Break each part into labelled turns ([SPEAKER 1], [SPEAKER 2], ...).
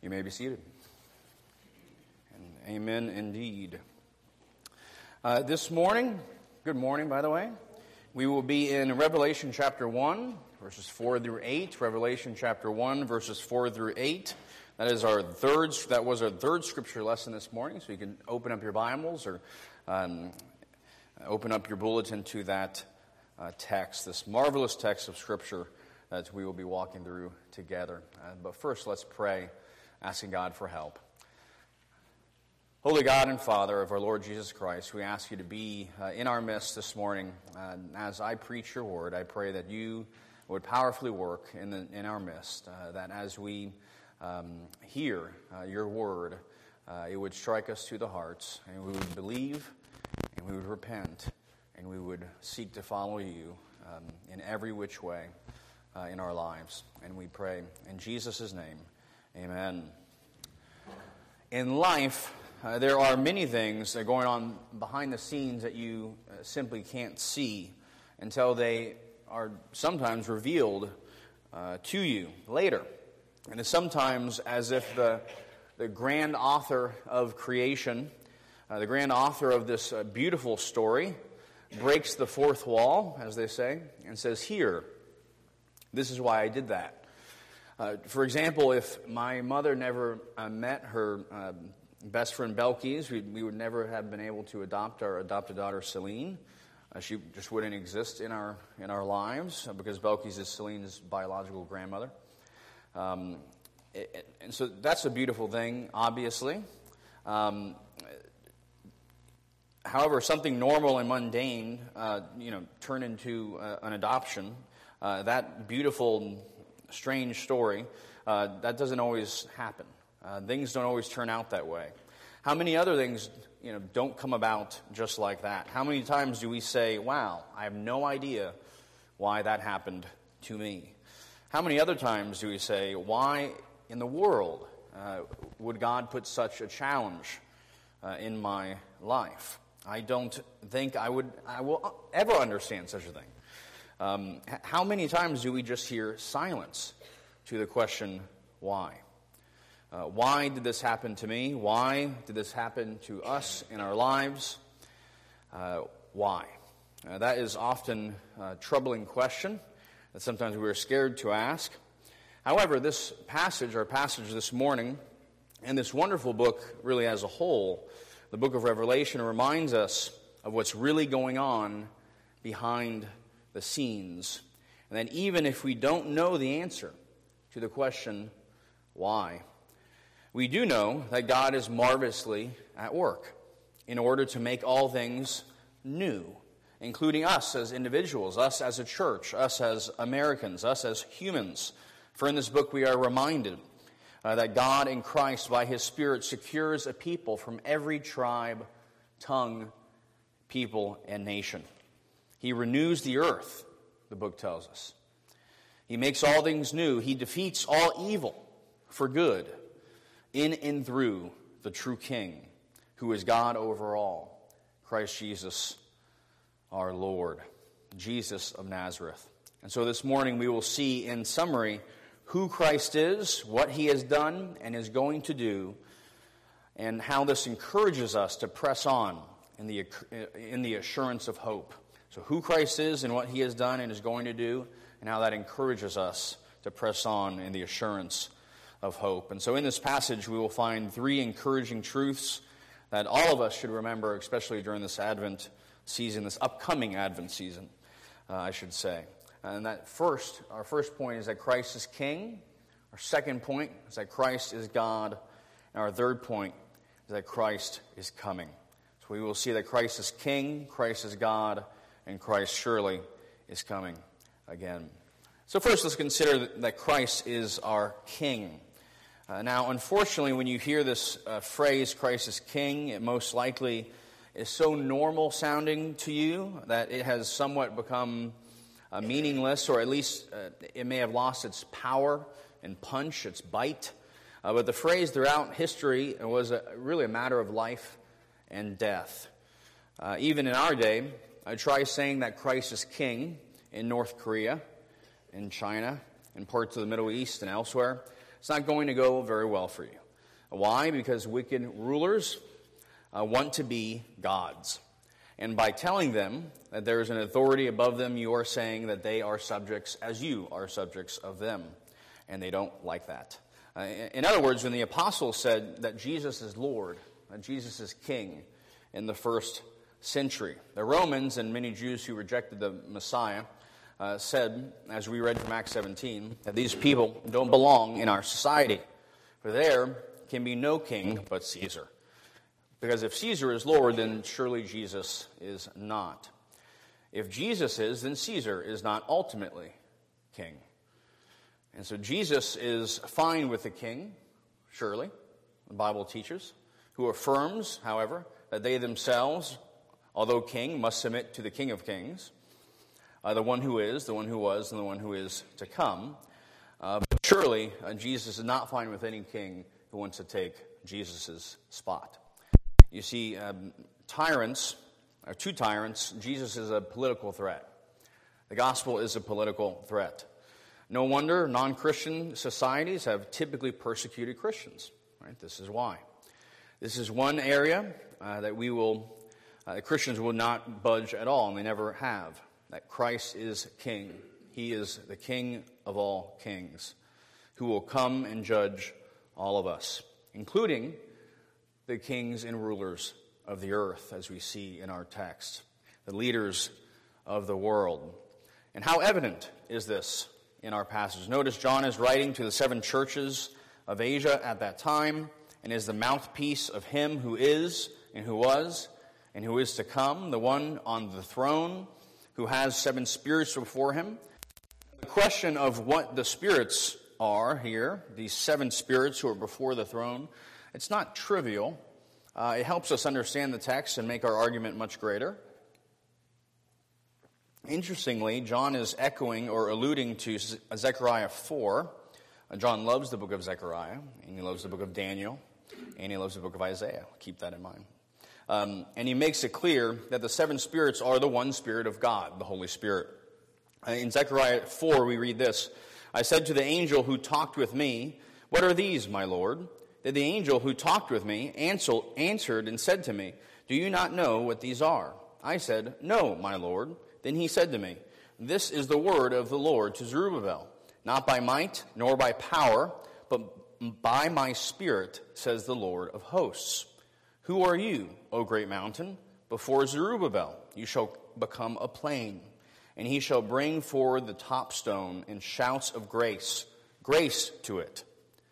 [SPEAKER 1] You may be seated. And amen indeed. This morning, good morning, by the way, we will be in Revelation chapter 1, verses 4 through 8. Revelation chapter 1, verses 4 through 8. That was our third scripture lesson this morning, so you can open up your Bibles or open up your bulletin to that text, this marvelous text of Scripture that we will be walking through together. But first, let's pray, asking God for help. Holy God and Father of our Lord Jesus Christ, we ask you to be in our midst this morning. As I preach your word, I pray that you would powerfully work in our midst, that as we hear your word, it would strike us to the hearts, and we would believe, and we would repent, and we would seek to follow you in every which way in our lives. And we pray in Jesus' name, amen. In life, there are many things that are going on behind the scenes that you simply can't see until they are sometimes revealed to you later. And it's sometimes as if the grand author of creation, the grand author of this beautiful story, breaks the fourth wall, as they say, and says, "Here, this is why I did that." For example, if my mother never met her best friend Belkis, we would never have been able to adopt our adopted daughter Celine. She just wouldn't exist in our lives because Belkis is Celine's biological grandmother. And so that's a beautiful thing, obviously. However, something normal and mundane, turn into an adoption. That beautiful, strange story, that doesn't always happen. Things don't always turn out that way. How many other things, don't come about just like that? How many times do we say, "Wow, I have no idea why that happened to me"? How many other times do we say, "Why in the world would God put such a challenge in my life? I don't think I will ever understand such a thing." How many times do we just hear silence to the question, why? Why did this happen to me? Why did this happen to us in our lives? Why? That is often a troubling question that sometimes we're scared to ask. However, this passage, our passage this morning, and this wonderful book really as a whole, the book of Revelation, reminds us of what's really going on behind the scenes. And that even if we don't know the answer to the question, why, we do know that God is marvelously at work in order to make all things new, including us as individuals, us as a church, us as Americans, us as humans. For in this book we are reminded that God in Christ, by His Spirit, secures a people from every tribe, tongue, people, and nation. He renews the earth, the book tells us. He makes all things new. He defeats all evil for good in and through the true King, who is God over all, Christ Jesus our Lord, Jesus of Nazareth. And so this morning we will see in summary who Christ is, what He has done and is going to do, and how this encourages us to press on in the assurance of hope. So who Christ is and what He has done and is going to do, and how that encourages us to press on in the assurance of hope. And so in this passage we will find three encouraging truths that all of us should remember, especially during this Advent season, this upcoming Advent season, I should say. And that our first point is that Christ is King. Our second point is that Christ is God. And our third point is that Christ is coming. So we will see that Christ is King, Christ is God, and Christ surely is coming again. So first, let's consider that Christ is our King. Now, unfortunately, when you hear this phrase, Christ is King, it most likely is so normal sounding to you that it has somewhat become meaningless, or at least it may have lost its power and punch, its bite. But the phrase throughout history was really a matter of life and death. Even in our day, try saying that Christ is King in North Korea, in China, in parts of the Middle East and elsewhere. it's not going to go very well for you. Why? Because wicked rulers want to be gods. And by telling them that there is an authority above them, you are saying that they are subjects as you are subjects of them. And they don't like that. In other words, when the apostles said that Jesus is Lord, that Jesus is King in the first century, the Romans and many Jews who rejected the Messiah said, as we read from Acts 17, that these people don't belong in our society. For there can be no king but Caesar. Because if Caesar is Lord, then surely Jesus is not. If Jesus is, then Caesar is not ultimately king. And so Jesus is fine with the king, surely, the Bible teaches, who affirms, however, that they themselves, although king, must submit to the King of Kings, the one who is, the one who was, and the one who is to come. But surely, Jesus is not fine with any king who wants to take Jesus' spot. You see, tyrants, or to tyrants, Jesus is a political threat. The gospel is a political threat. No wonder non-Christian societies have typically persecuted Christians. Right? This is why. This is one area that Christians will not budge at all, and they never have. That Christ is king. He is the King of all kings, who will come and judge all of us, including the kings and rulers of the earth, as we see in our text, the leaders of the world. And how evident is this in our passage? Notice John is writing to the 7 churches of Asia at that time, and is the mouthpiece of him who is, and who was, and who is to come, the one on the throne, who has 7 spirits before him. The question of what the spirits are here, these 7 spirits who are before the throne, it's not trivial. It helps us understand the text and make our argument much greater. Interestingly, John is echoing or alluding to Zechariah 4. John loves the book of Zechariah, and he loves the book of Daniel, and he loves the book of Isaiah. Keep that in mind. And he makes it clear that the 7 spirits are the one Spirit of God, the Holy Spirit. In Zechariah 4, we read this: I said to the angel who talked with me, "What are these, my Lord?" Then the angel who talked with me answered and said to me, "Do you not know what these are?" I said, "No, my Lord." Then he said to me, "This is the word of the Lord to Zerubbabel, not by might nor by power, but by my Spirit, says the Lord of hosts. Who are you, O great mountain? Before Zerubbabel you shall become a plain, and he shall bring forward the top stone in shouts of grace to it."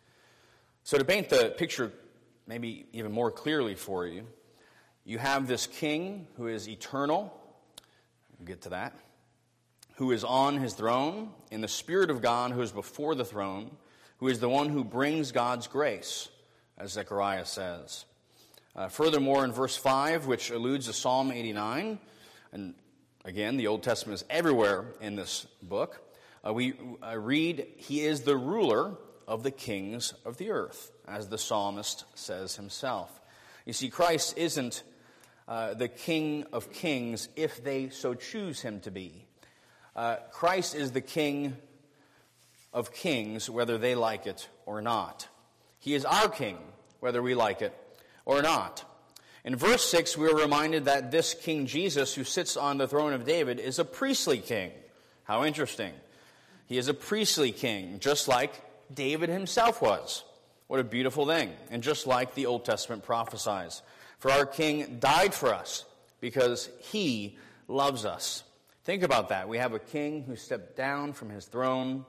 [SPEAKER 1] So to paint the picture maybe even more clearly for you, you have this king who is eternal, we'll get to that, who is on his throne, in the Spirit of God who is before the throne, who is the one who brings God's grace, as Zechariah says. Furthermore, in verse 5, which alludes to Psalm 89, and again, the Old Testament is everywhere in this book, we read, "He is the ruler of the kings of the earth," as the psalmist says himself. You see, Christ isn't the King of kings if they so choose him to be. Christ is the King of kings, whether they like it or not. He is our King, whether we like it or not. In verse 6, we are reminded that this King Jesus, who sits on the throne of David, is a priestly king. How interesting. He is a priestly king, just like David himself was. What a beautiful thing. And just like the Old Testament prophesies. For our King died for us because he loves us. Think about that. We have a king who stepped down from his throne,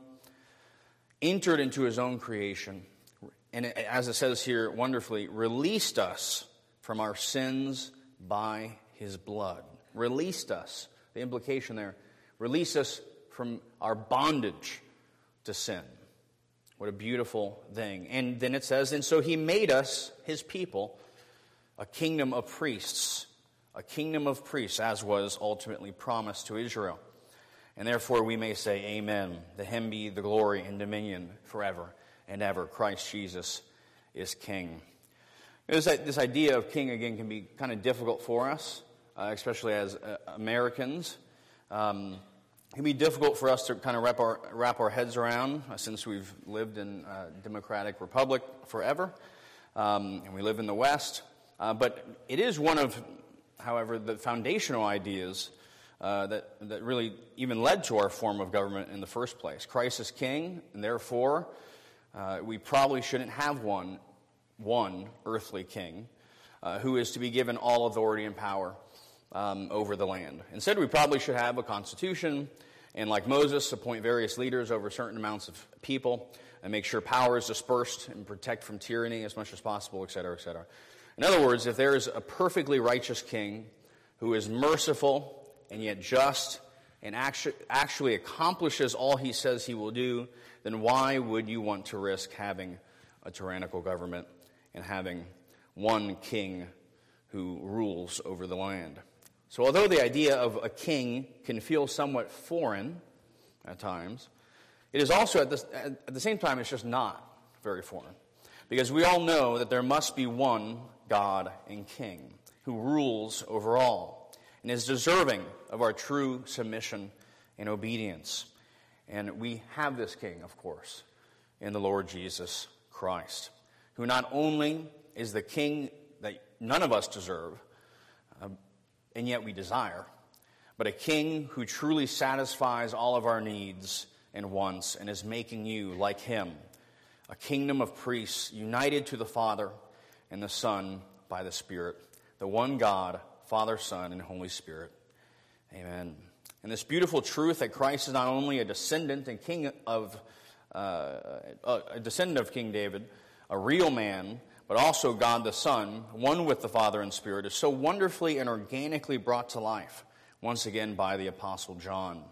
[SPEAKER 1] entered into his own creation, and as it says here wonderfully, released us from our sins by his blood. Released us. The implication there, release us from our bondage to sin. What a beautiful thing. And then it says, and so he made us, his people, a kingdom of priests. A kingdom of priests, as was ultimately promised to Israel. And therefore we may say, amen. To him be the glory and dominion forever and ever. Christ Jesus is king. This idea of king, again, can be kind of difficult for us, especially as Americans. It can be difficult for us to kind of wrap our heads around since we've lived in a democratic republic forever, and we live in the West. But it is one of, however, the foundational ideas that really even led to our form of government in the first place. Christ is king, and therefore we probably shouldn't have one earthly king who is to be given all authority and power over the land. Instead, we probably should have a constitution and, like Moses, appoint various leaders over certain amounts of people and make sure power is dispersed and protect from tyranny as much as possible, etc., etc. In other words, if there is a perfectly righteous king who is merciful and yet just and actually accomplishes all he says he will do, then why would you want to risk having a tyrannical government and having one king who rules over the land? So although the idea of a king can feel somewhat foreign at times, it is also at the same time it's just not very foreign. Because we all know that there must be one God and king who rules over all and is deserving of our true submission and obedience. And we have this king, of course, in the Lord Jesus Christ, who not only is the king that none of us deserve, and yet we desire, but a king who truly satisfies all of our needs and wants and is making you like him, a kingdom of priests united to the Father and the Son by the Spirit, the one God, Father, Son, and Holy Spirit. Amen. And this beautiful truth that Christ is not only a descendant and king of a descendant of King David, a real man, but also God the Son, one with the Father and Spirit, is so wonderfully and organically brought to life, once again by the Apostle John.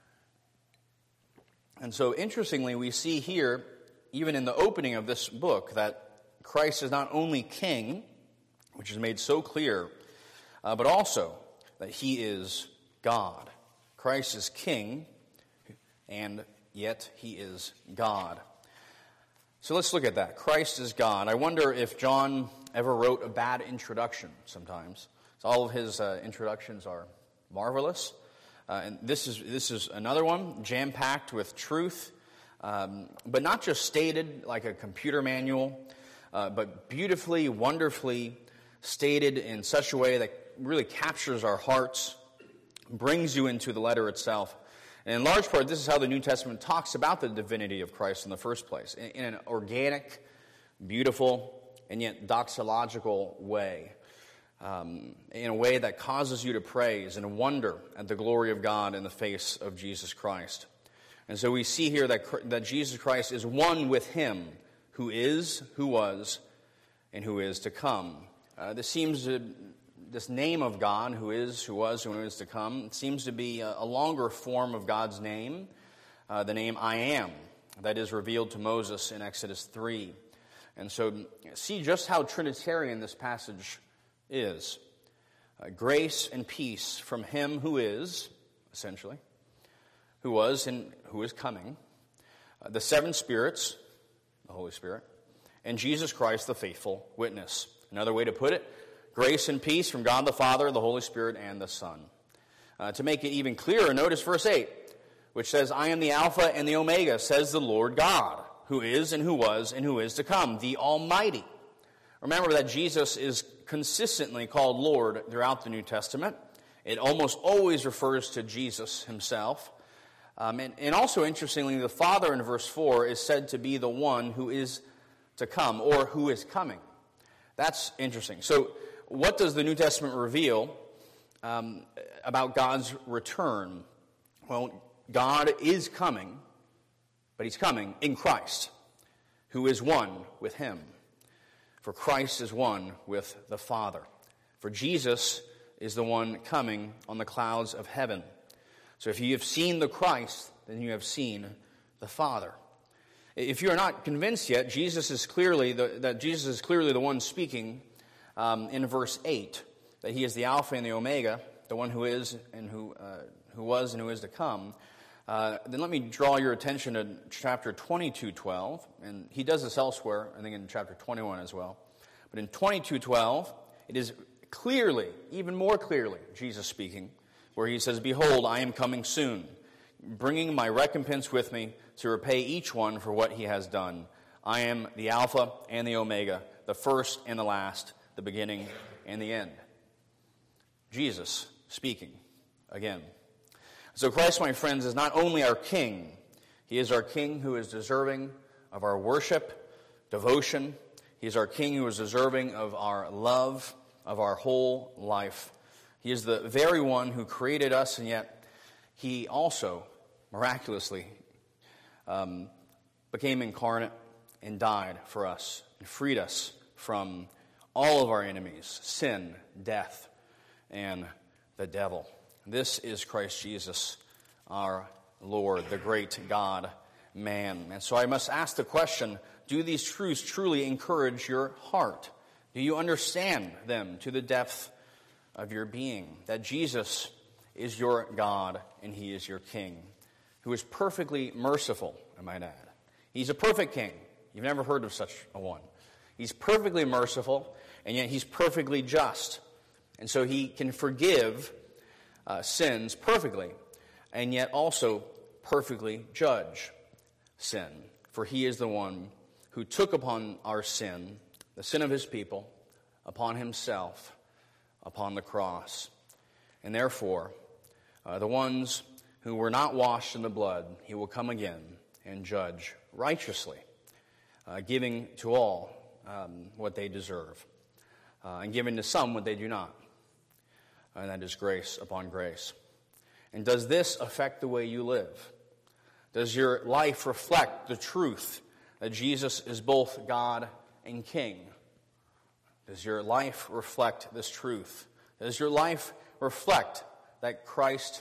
[SPEAKER 1] And so, interestingly, we see here, even in the opening of this book, that Christ is not only king, which is made so clear, but also that he is God. Christ is king, and yet he is God. So let's look at that. Christ is God. I wonder if John ever wrote a bad introduction sometimes. So all of his introductions are marvelous. And this is another one, jam-packed with truth, but not just stated like a computer manual, but beautifully, wonderfully stated in such a way that really captures our hearts, brings you into the letter itself. And in large part, this is how the New Testament talks about the divinity of Christ in the first place, in an organic, beautiful, and yet doxological way, in a way that causes you to praise and wonder at the glory of God in the face of Jesus Christ. And so we see here that Jesus Christ is one with him who is, who was, and who is to come. This name of God, who is, who was, and who is to come, seems to be a longer form of God's name, the name I am, that is revealed to Moses in Exodus 3. And so see just how Trinitarian this passage is. Grace and peace from him who is, essentially, who was and who is coming, the seven spirits, the Holy Spirit, and Jesus Christ, the faithful witness. Another way to put it, grace and peace from God the Father, the Holy Spirit, and the Son. To make it even clearer, notice verse 8, which says, I am the Alpha and the Omega, says the Lord God, who is and who was and who is to come, the Almighty. Remember that Jesus is consistently called Lord throughout the New Testament. It almost always refers to Jesus himself. And also, interestingly, the Father in verse 4 is said to be the one who is to come, or who is coming. That's interesting. So, what does the New Testament reveal about God's return? Well, God is coming, but he's coming in Christ, who is one with him. For Christ is one with the Father. For Jesus is the one coming on the clouds of heaven. So if you have seen the Christ, then you have seen the Father. If you are not convinced yet, Jesus is clearly the one speaking in verse 8, that he is the Alpha and the Omega, the one who is and who was and who is to come. Then let me draw your attention to chapter 22:12, and he does this elsewhere, I think in chapter 21 as well. But in 22:12, it is clearly, even more clearly, Jesus speaking, where he says, Behold, I am coming soon. bringing my recompense with me to repay each one for what he has done. I am the Alpha and the Omega, the first and the last, the beginning and the end. Jesus speaking again. So Christ, my friends, is not only our King. He is our King who is deserving of our worship, devotion. He is our King who is deserving of our love, of our whole life. He is the very one who created us, and yet he also miraculously became incarnate and died for us and freed us from all of our enemies, sin, death, and the devil. This is Christ Jesus, our Lord, the great God, man. And so I must ask the question, do these truths truly encourage your heart? Do you understand them to the depth of your being? That Jesus is your God and he is your King, who is perfectly merciful, I might add. He's a perfect King. You've never heard of such a one. He's perfectly merciful, and yet he's perfectly just. And so he can forgive sins perfectly, and yet also perfectly judge sin. For he is the one who took upon our sin, the sin of his people, upon himself, upon the cross. And therefore, the ones who were not washed in the blood, he will come again and judge righteously, giving to all what they deserve, and giving to some what they do not. And that is grace upon grace. And does this affect the way you live? Does your life reflect the truth that Jesus is both God and King? Does your life reflect this truth? Does your life reflect that Christ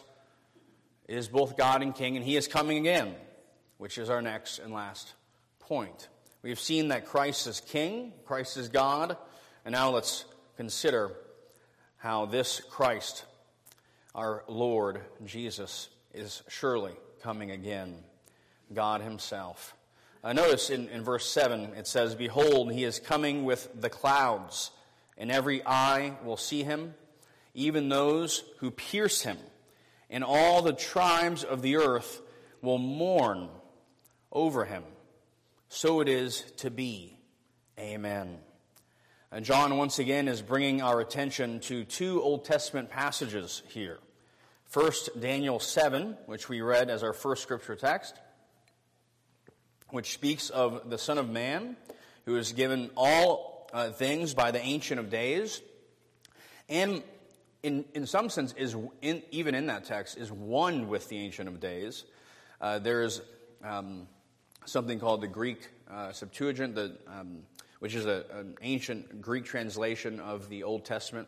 [SPEAKER 1] is both God and King, and he is coming again, which is our next and last point. We have seen that Christ is King, Christ is God, and now let's consider how this Christ, our Lord Jesus, is surely coming again, God himself. Notice in verse 7, it says, "Behold, he is coming with the clouds, and every eye will see him, even those who pierce him, and all the tribes of the earth will mourn over him. So it is to be. Amen." And John once again is bringing our attention to two Old Testament passages here. First, Daniel 7, which we read as our first scripture text, which speaks of the Son of Man, who is given all things by the Ancient of Days, and in some sense, even in that text, is one with the Ancient of Days. There's something called the Greek Septuagint, which is an ancient Greek translation of the Old Testament.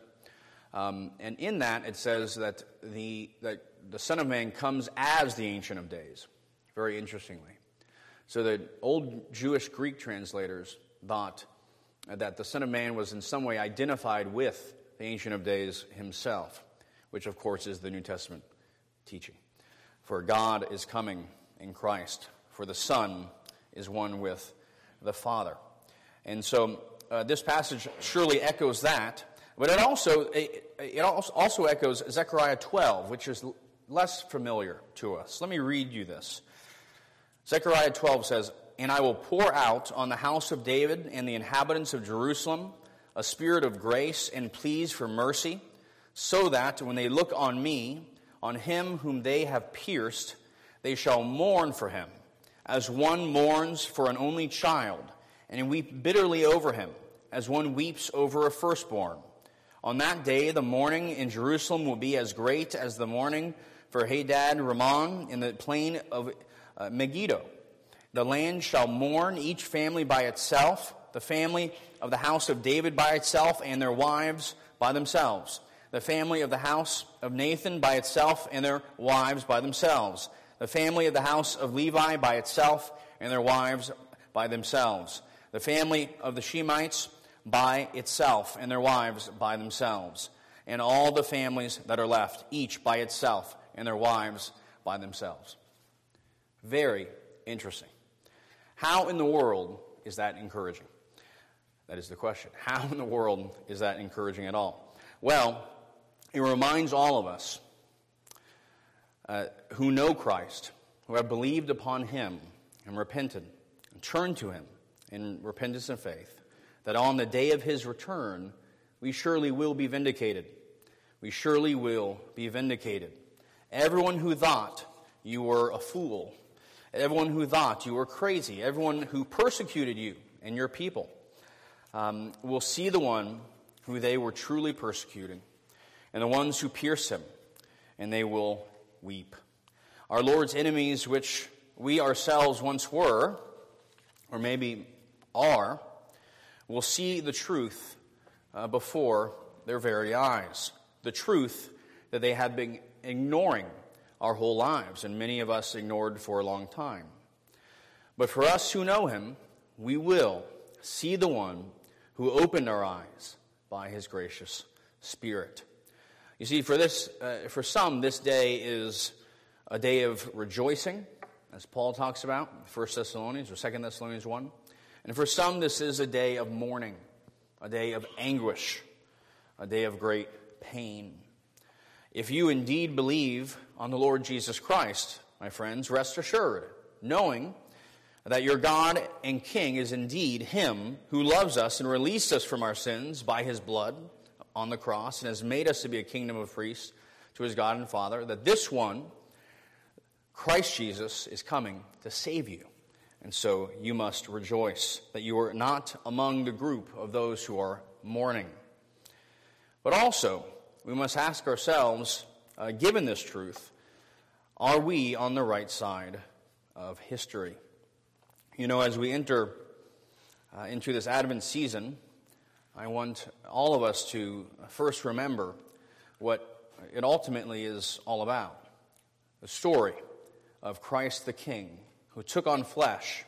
[SPEAKER 1] And in that, it says that the Son of Man comes as the Ancient of Days, very interestingly. So the old Jewish Greek translators thought that the Son of Man was in some way identified with the Ancient of Days himself, which of course is the New Testament teaching. For God is coming in Christ, for the Son is one with the Father. And so this passage surely echoes that, but it also echoes Zechariah 12, which is less familiar to us. Let me read you this. Zechariah 12 says, "And I will pour out on the house of David and the inhabitants of Jerusalem a spirit of grace and pleas for mercy, so that when they look on me, on him whom they have pierced, they shall mourn for him, as one mourns for an only child, and weep bitterly over him, as one weeps over a firstborn. On that day the mourning in Jerusalem will be as great as the mourning for Hadad Rimmon in the plain of Megiddo. The land shall mourn, each family by itself, the family of the house of David by itself, and their wives by themselves. The family of the house of Nathan by itself, and their wives by themselves. The family of the house of Levi by itself, and their wives by themselves. The family of the Shemites by itself, and their wives by themselves. And all the families that are left, each by itself, and their wives by themselves." Very interesting. How in the world is that encouraging? That is the question. How in the world is that encouraging at all? Well, it reminds all of us who know Christ, who have believed upon him and repented and turned to him in repentance and faith, that on the day of his return, we surely will be vindicated. We surely will be vindicated. Everyone who thought you were a fool, everyone who thought you were crazy, everyone who persecuted you and your people, will see the one who they were truly persecuting, and the ones who pierced him, and they will weep. Our Lord's enemies, which we ourselves once were, or maybe are, will see the truth before their very eyes. The truth that they had been ignoring our whole lives, and many of us ignored for a long time. But for us who know him, we will see the one who opened our eyes by his gracious Spirit. You see, for some, this day is a day of rejoicing, as Paul talks about in 1 Thessalonians or 2 Thessalonians 1. And for some, this is a day of mourning, a day of anguish, a day of great pain. If you indeed believe on the Lord Jesus Christ, my friends, rest assured, knowing that your God and King is indeed him who loves us and released us from our sins by his blood on the cross and has made us to be a kingdom of priests to his God and Father, that this one, Christ Jesus, is coming to save you. And so you must rejoice that you are not among the group of those who are mourning. But also, we must ask ourselves, given this truth, are we on the right side of history? You know, as we enter into this Advent season, I want all of us to first remember what it ultimately is all about. The story of Christ the King, who took on flesh,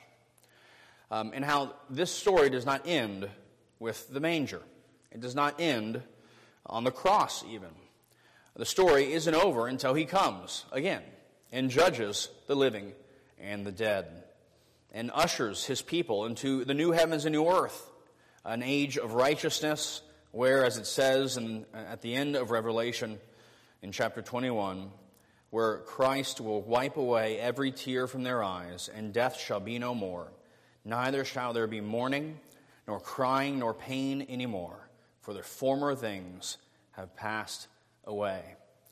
[SPEAKER 1] and how this story does not end with the manger. It does not end on the cross even. The story isn't over until he comes again and judges the living and the dead and ushers his people into the new heavens and new earth, an age of righteousness where, as it says at the end of Revelation in chapter 21, where Christ will wipe away every tear from their eyes, and death shall be no more. Neither shall there be mourning, nor crying, nor pain any more, for the former things have passed away.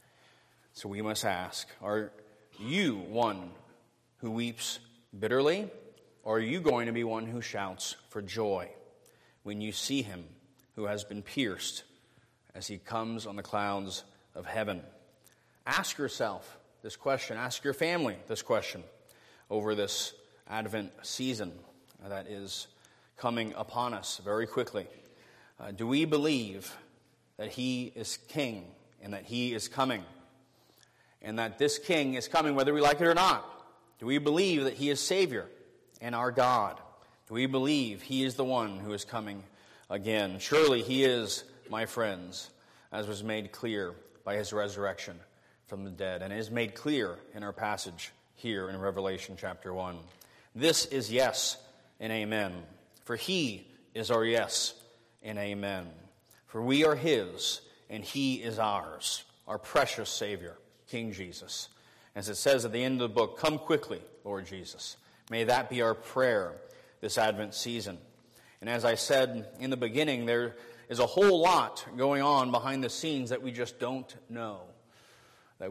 [SPEAKER 1] So we must ask, are you one who weeps bitterly, or are you going to be one who shouts for joy when you see him who has been pierced as he comes on the clouds of heaven? Ask yourself this question. Ask your family this question over this Advent season that is coming upon us very quickly. Do we believe that he is king and that he is coming? And that this king is coming whether we like it or not? Do we believe that he is Savior and our God? Do we believe he is the one who is coming again? Surely he is, my friends, as was made clear by his resurrection from the dead, and is made clear in our passage here in Revelation chapter 1. This is yes and amen, for he is our yes and amen. For we are his, and he is ours, our precious Savior, King Jesus. As it says at the end of the book, come quickly, Lord Jesus. May that be our prayer this Advent season. And as I said in the beginning, there is a whole lot going on behind the scenes that we just don't know. But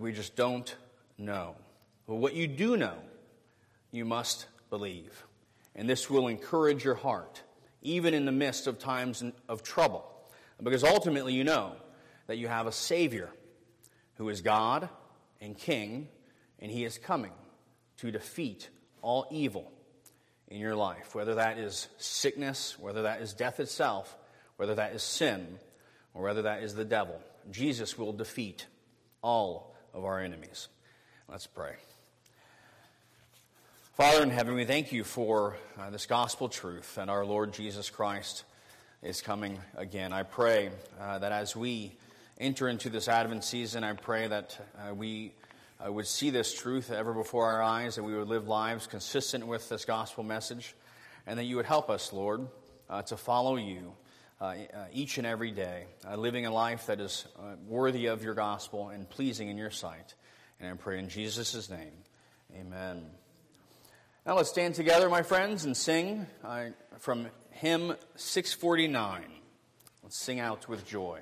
[SPEAKER 1] what you do know, you must believe. And this will encourage your heart, even in the midst of times of trouble. Because ultimately you know that you have a Savior who is God and King, and he is coming to defeat all evil in your life, whether that is sickness, whether that is death itself, whether that is sin, or whether that is the devil. Jesus will defeat all of our enemies. Let's pray. Father in heaven, we thank you for this gospel truth that our Lord Jesus Christ is coming again. I pray that as we enter into this Advent season, I pray that we would see this truth ever before our eyes, that we would live lives consistent with this gospel message, and that you would help us, Lord, to follow you each and every day, living a life that is worthy of your gospel and pleasing in your sight. And I pray in Jesus' name, amen. Now let's stand together, my friends, and sing from hymn 649. Let's sing out with joy.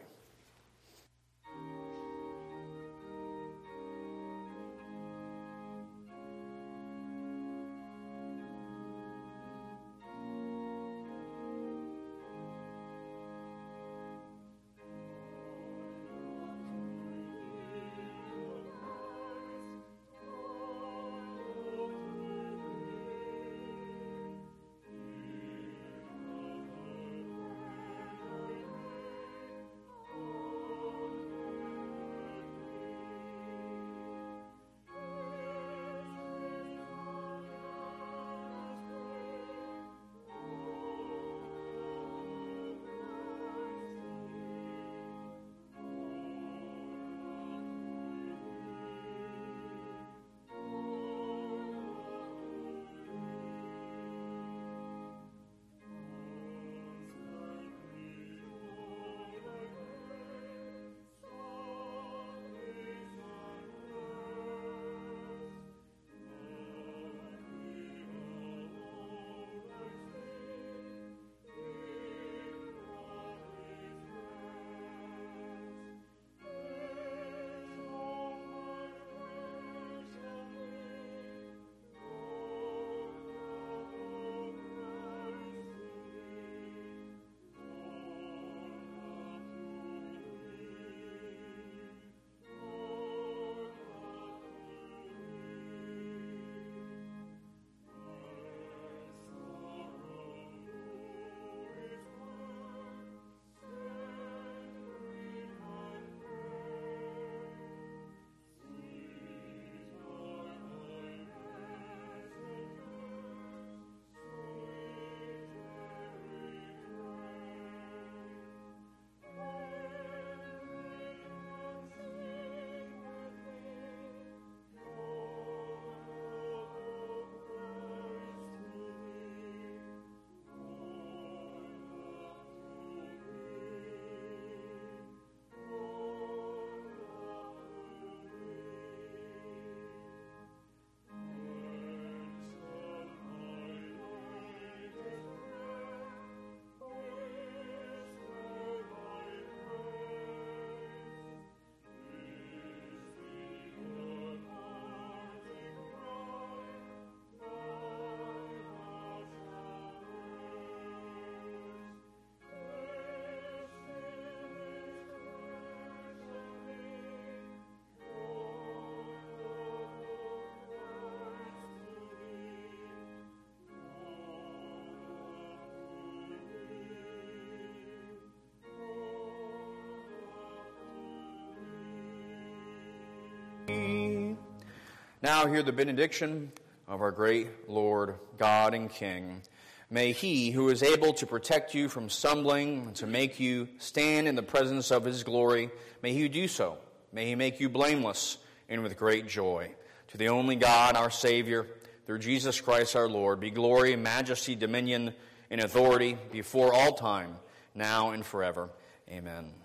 [SPEAKER 1] Now hear the benediction of our great Lord, God and King. May he who is able to protect you from stumbling and to make you stand in the presence of his glory, may he do so. May he make you blameless and with great joy. To the only God, our Savior, through Jesus Christ our Lord, be glory, majesty, dominion, and authority before all time, now and forever. Amen.